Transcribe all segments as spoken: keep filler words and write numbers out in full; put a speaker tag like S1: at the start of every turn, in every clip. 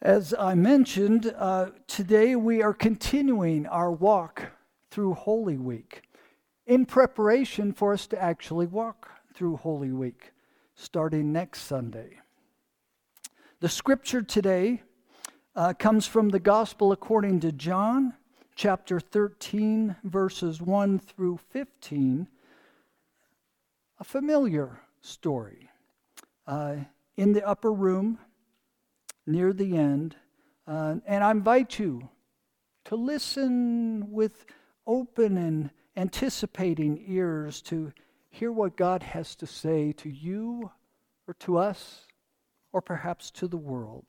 S1: As I mentioned, uh, today we are continuing our walk through Holy Week in preparation for us to actually walk through Holy Week starting next Sunday. The scripture today uh, comes from the Gospel according to John, chapter thirteen, verses one through fifteen, a familiar story. Uh, in the upper room, near the end, uh, and I invite you to listen with open and anticipating ears to hear what God has to say to you or to us or perhaps to the world.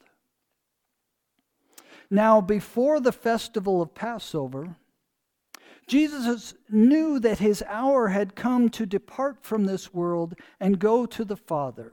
S1: Now, before the festival of Passover, Jesus knew that his hour had come to depart from this world and go to the Father.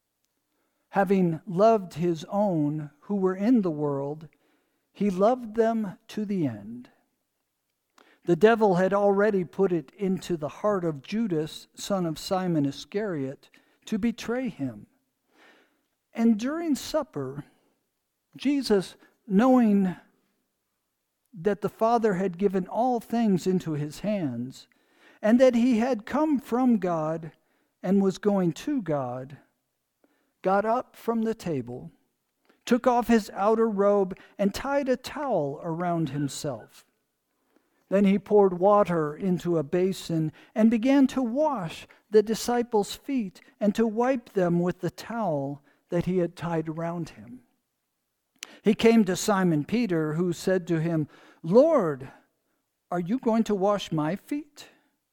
S1: Having loved his own who were in the world, he loved them to the end. The devil had already put it into the heart of Judas, son of Simon Iscariot, to betray him. And during supper, Jesus, knowing that the Father had given all things into his hands, and that he had come from God and was going to God, got up from the table, took off his outer robe, and tied a towel around himself. Then he poured water into a basin and began to wash the disciples' feet and to wipe them with the towel that he had tied around him. He came to Simon Peter, who said to him, "Lord, are you going to wash my feet?"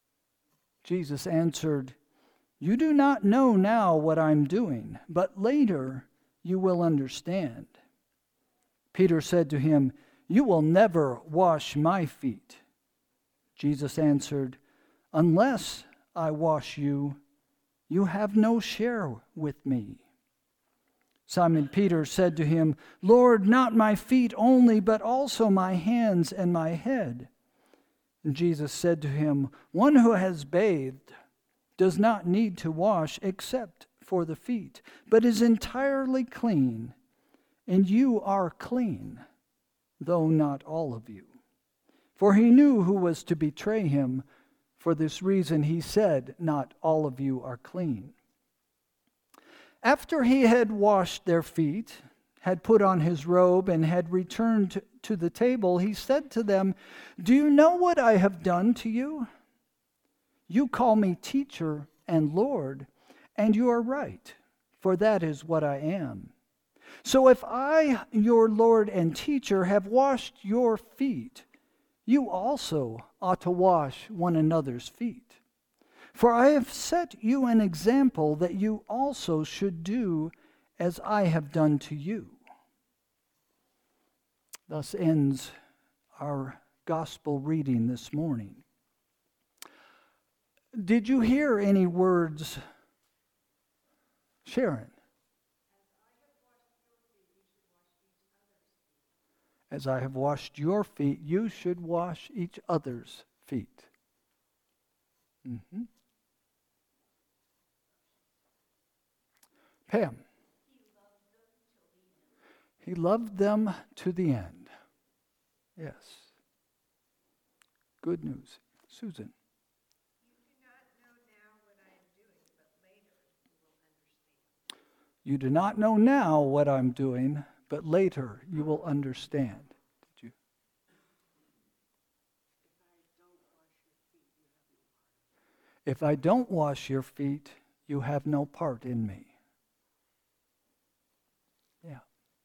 S1: Jesus answered, "You do not know now what I'm doing, but later you will understand." Peter said to him, "You will never wash my feet." Jesus answered, "Unless I wash you, you have no share with me." Simon Peter said to him, "Lord, not my feet only, but also my hands and my head." And Jesus said to him, "One who has bathed does not need to wash except for the feet, but is entirely clean, and you are clean, though not all of you." For he knew who was to betray him. For this reason he said, "Not all of you are clean." After he had washed their feet, had put on his robe, and had returned to the table, he said to them, "Do you know what I have done to you? You call me teacher and Lord, and you are right, for that is what I am. So if I, your Lord and teacher, have washed your feet, you also ought to wash one another's feet. For I have set you an example that you also should do as I have done to you." Thus ends our gospel reading this morning. Did you hear any words, Sharon? As I have washed your feet, you should wash each other's feet. Mm-hmm. Pam. He loved them to the end. Yes. Good news. Susan. You do not know now what I'm doing, but later you will understand. Did you? If I don't wash your feet, you have no part in me. Yeah.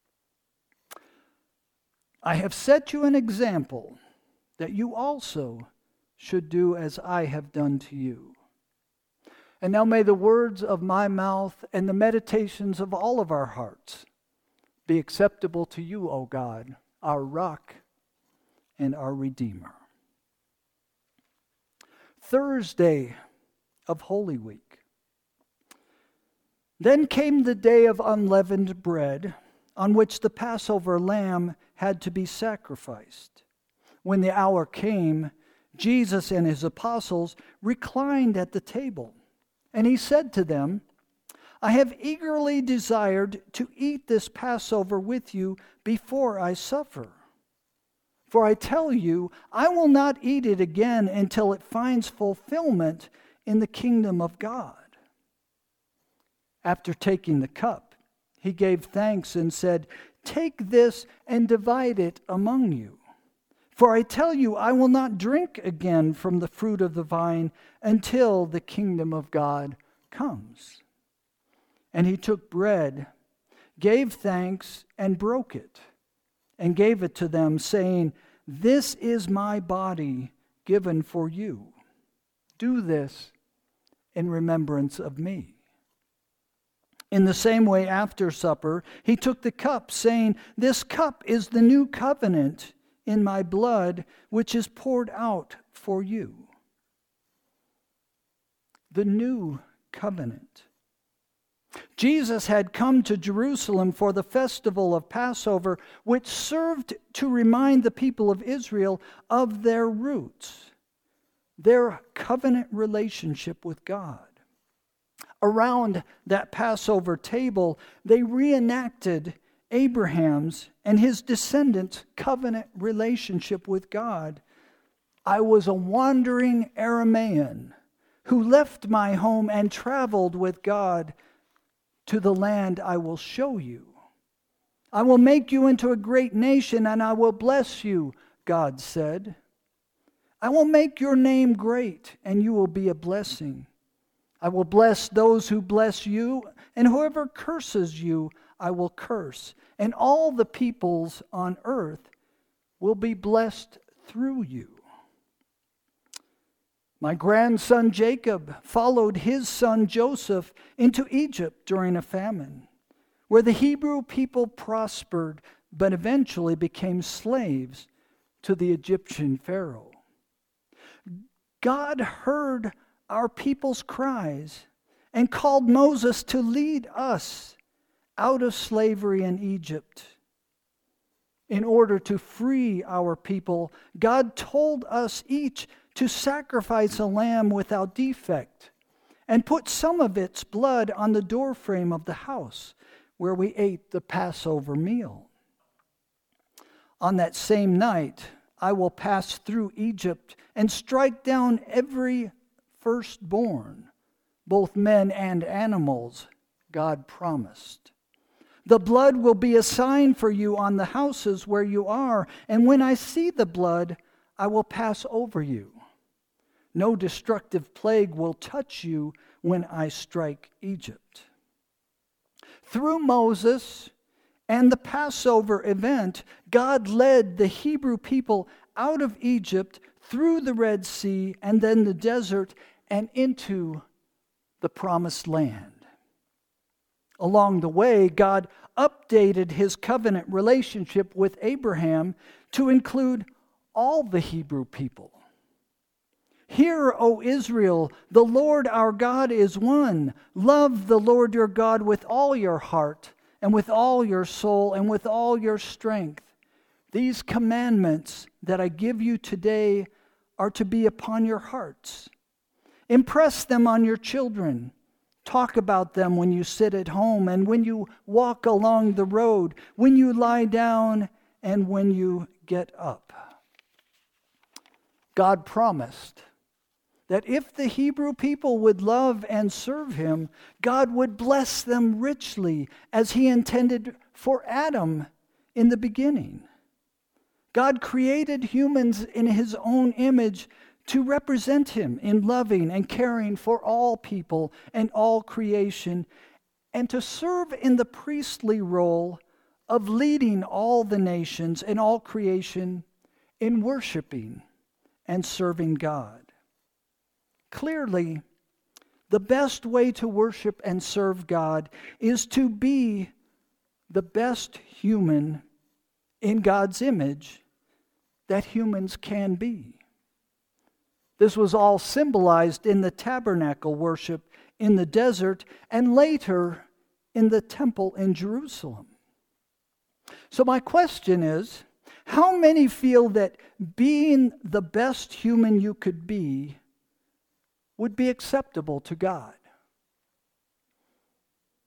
S1: I have set you an example that you also should do as I have done to you. And now may the words of my mouth and the meditations of all of our hearts be acceptable to you, O God, our rock and our Redeemer. Thursday of Holy Week. Then came the day of unleavened bread, on which the Passover lamb had to be sacrificed. When the hour came, Jesus and his apostles reclined at the table. And he said to them, I have eagerly desired to eat this Passover with you before I suffer. For I tell you, I will not eat it again until it finds fulfillment in the kingdom of God." After taking the cup, he gave thanks and said, "Take this and divide it among you. For I tell you, I will not drink again from the fruit of the vine until the kingdom of God comes." And he took bread, gave thanks, and broke it, and gave it to them, saying, "This is my body given for you. Do this in remembrance of me." In the same way, after supper, he took the cup, saying, "This cup is the new covenant in my blood, which is poured out for you." The new covenant. Jesus had come to Jerusalem for the festival of Passover, which served to remind the people of Israel of their roots, their covenant relationship with God. Around that Passover table, they reenacted Abraham's and his descendants' covenant relationship with God. "I was a wandering Aramaean who left my home and traveled with God to the land I will show you. I will make you into a great nation, and I will bless you," God said. "I will make your name great, and you will be a blessing. I will bless those who bless you, and whoever curses you, I will curse. And all the peoples on earth will be blessed through you." My grandson Jacob followed his son Joseph into Egypt during a famine, where the Hebrew people prospered, but eventually became slaves to the Egyptian Pharaoh. God heard our people's cries and called Moses to lead us out of slavery in Egypt. In order to free our people, God told us each to sacrifice a lamb without defect and put some of its blood on the doorframe of the house where we ate the Passover meal. On that same night, I will pass through Egypt and strike down every firstborn, both men and animals, God promised. The blood will be a sign for you on the houses where you are, and when I see the blood, I will pass over you. No destructive plague will touch you when I strike Egypt. Through Moses and the Passover event, God led the Hebrew people out of Egypt through the Red Sea and then the desert and into the Promised Land. Along the way, God updated his covenant relationship with Abraham to include all the Hebrew people. "Hear, O Israel, the Lord our God is one. Love the Lord your God with all your heart and with all your soul and with all your strength. These commandments that I give you today are to be upon your hearts. Impress them on your children. Talk about them when you sit at home and when you walk along the road, when you lie down and when you get up." God promised that if the Hebrew people would love and serve him, God would bless them richly as he intended for Adam in the beginning. God created humans in his own image to represent him in loving and caring for all people and all creation, and to serve in the priestly role of leading all the nations and all creation in worshiping and serving God. Clearly, the best way to worship and serve God is to be the best human in God's image that humans can be. This was all symbolized in the tabernacle worship in the desert and later in the temple in Jerusalem. So my question is, how many feel that being the best human you could be would be acceptable to God?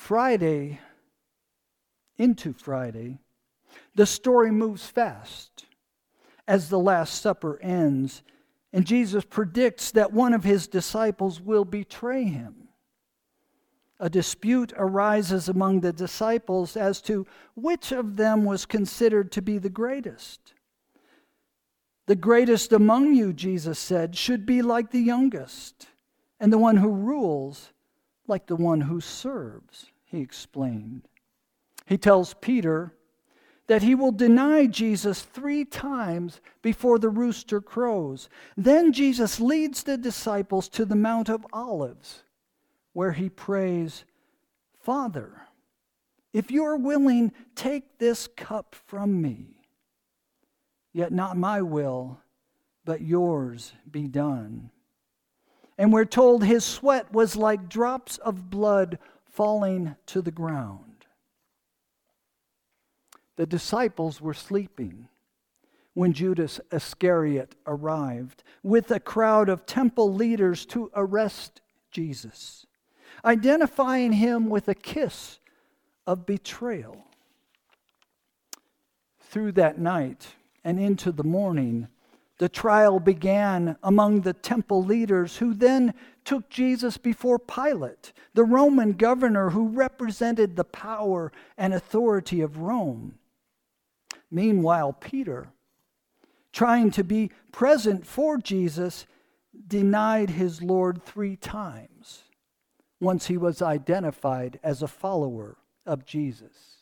S1: Friday into Friday, the story moves fast as the Last Supper ends, and Jesus predicts that one of his disciples will betray him. A dispute arises among the disciples as to which of them was considered to be the greatest. The greatest among you, Jesus said, should be like the youngest, and the one who rules like the one who serves, he explained. He tells Peter that he will deny Jesus three times before the rooster crows. Then Jesus leads the disciples to the Mount of Olives, where he prays, "Father, if you are willing, take this cup from me. Yet not my will, but yours be done." And we're told his sweat was like drops of blood falling to the ground. The disciples were sleeping when Judas Iscariot arrived with a crowd of temple leaders to arrest Jesus, identifying him with a kiss of betrayal. Through that night and into the morning, the trial began among the temple leaders, who then took Jesus before Pilate, the Roman governor who represented the power and authority of Rome. Meanwhile, Peter, trying to be present for Jesus, denied his Lord three times once he was identified as a follower of Jesus.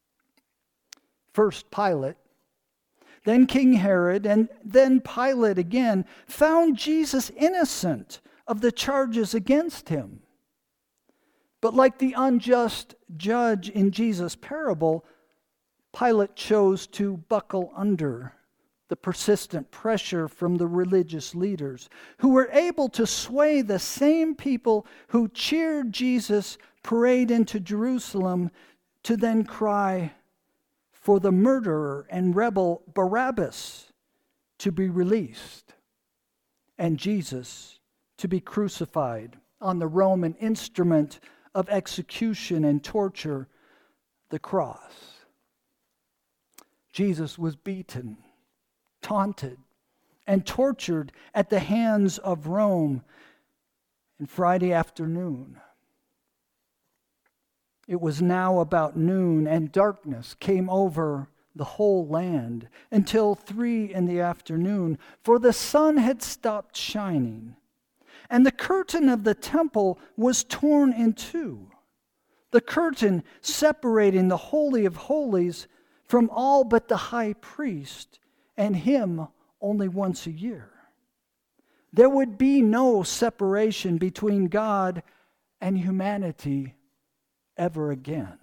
S1: First Pilate, then King Herod, and then Pilate again found Jesus innocent of the charges against him. But like the unjust judge in Jesus' parable, Pilate chose to buckle under the persistent pressure from the religious leaders, who were able to sway the same people who cheered Jesus' parade into Jerusalem to then cry for the murderer and rebel Barabbas to be released and Jesus to be crucified on the Roman instrument of execution and torture, the cross. Jesus was beaten, taunted, and tortured at the hands of Rome. And Friday afternoon, it was now about noon, and darkness came over the whole land until three in the afternoon, for the sun had stopped shining, and the curtain of the temple was torn in two, the curtain separating the Holy of Holies from all but the high priest, and him only once a year. There would be no separation between God and humanity ever again.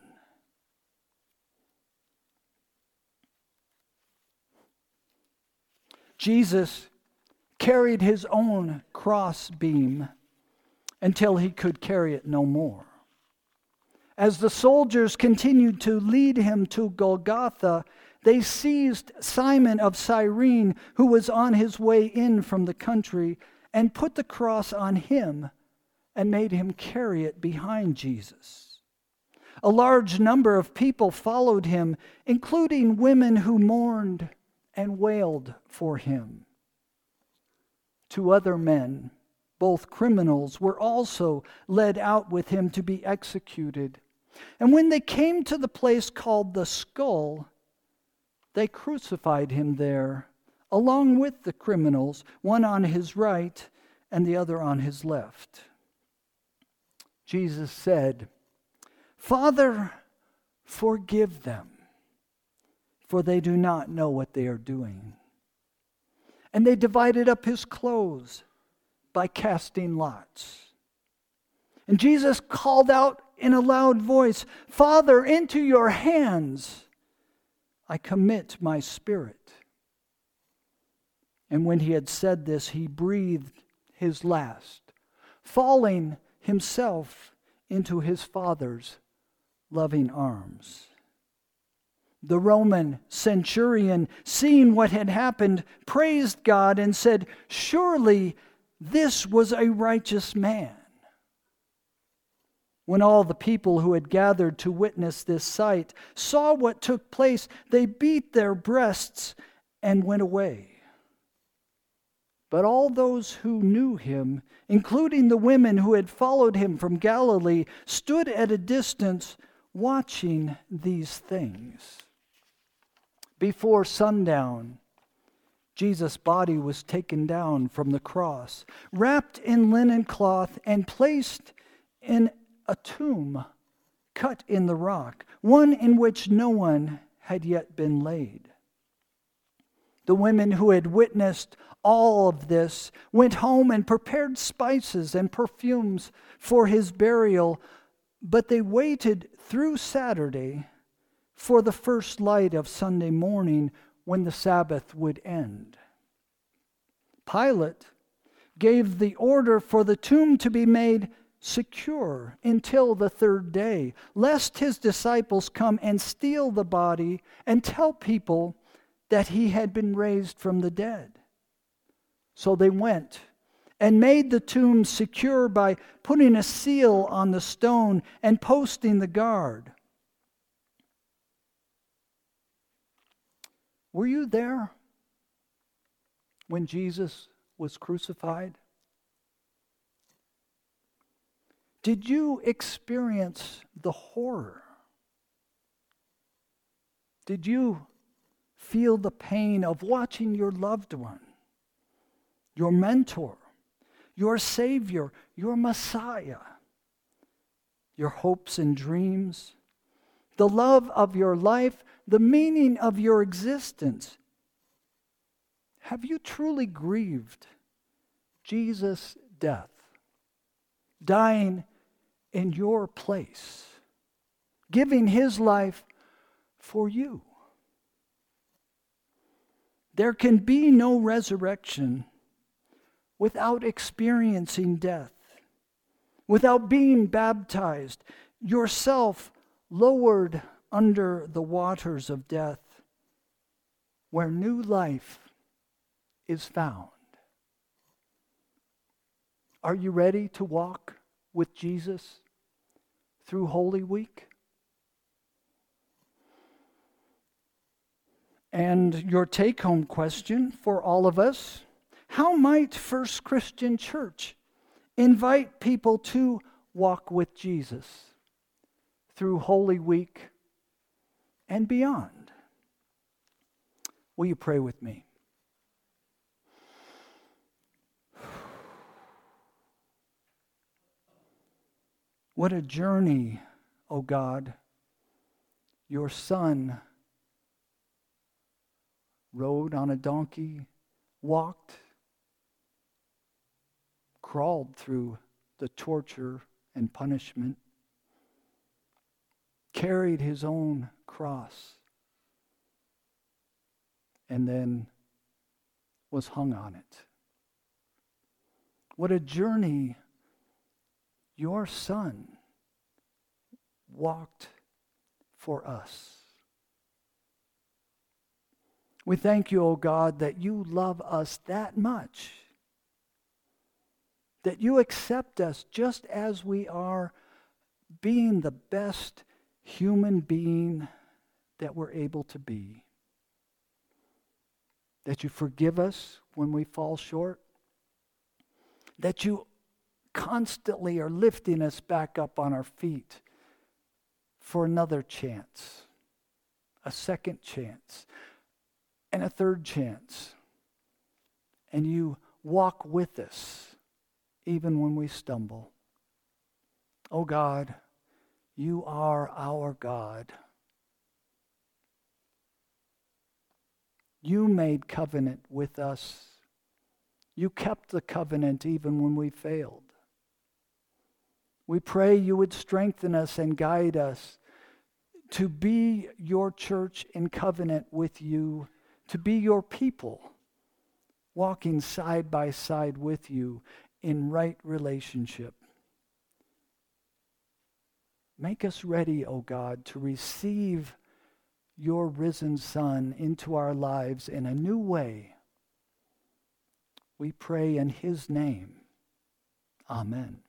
S1: Jesus carried his own cross beam until he could carry it no more. As the soldiers continued to lead him to Golgotha, they seized Simon of Cyrene, who was on his way in from the country, and put the cross on him and made him carry it behind Jesus. A large number of people followed him, including women who mourned and wailed for him. Two other men, both criminals, were also led out with him to be executed. And when they came to the place called the Skull, they crucified him there, along with the criminals, one on his right and the other on his left. Jesus said, "Father, forgive them, for they do not know what they are doing." And they divided up his clothes by casting lots. And Jesus called out in a loud voice, "Father, into your hands I commit my spirit." And when he had said this, he breathed his last, falling himself into his Father's loving arms. The Roman centurion, seeing what had happened, praised God and said, "Surely this was a righteous man." When all the people who had gathered to witness this sight saw what took place, they beat their breasts and went away. But all those who knew him, including the women who had followed him from Galilee, stood at a distance watching these things. Before sundown, Jesus' body was taken down from the cross, wrapped in linen cloth, and placed in a tomb cut in the rock, one in which no one had yet been laid. The women who had witnessed all of this went home and prepared spices and perfumes for his burial, but they waited through Saturday for the first light of Sunday morning when the Sabbath would end. Pilate gave the order for the tomb to be made secure until the third day, lest his disciples come and steal the body and tell people that he had been raised from the dead. So they went and made the tomb secure by putting a seal on the stone and posting the guard. Were you there when Jesus was crucified? Did you experience the horror? Did you feel the pain of watching your loved one, your mentor, your Savior, your Messiah, your hopes and dreams, the love of your life, the meaning of your existence? Have you truly grieved Jesus' death, dying in your place, giving his life for you? There can be no resurrection without experiencing death, without being baptized, yourself lowered under the waters of death, where new life is found. Are you ready to walk with Jesus through Holy Week? And your take-home question for all of us: how might First Christian Church invite people to walk with Jesus through Holy Week and beyond? Will you pray with me? What a journey, O God. Your Son rode on a donkey, walked, crawled through the torture and punishment, carried his own cross, and then was hung on it. What a journey your Son walked for us. We thank you, O God, that you love us that much, that you accept us just as we are, being the best human being that we're able to be. That you forgive us when we fall short. That you constantly are lifting us back up on our feet for another chance, a second chance, and a third chance. And you walk with us even when we stumble. Oh God, you are our God. You made covenant with us. You kept the covenant even when we failed. We pray you would strengthen us and guide us to be your church in covenant with you, to be your people, walking side by side with you in right relationship. Make us ready, O God, to receive your risen Son into our lives in a new way. We pray in his name. Amen.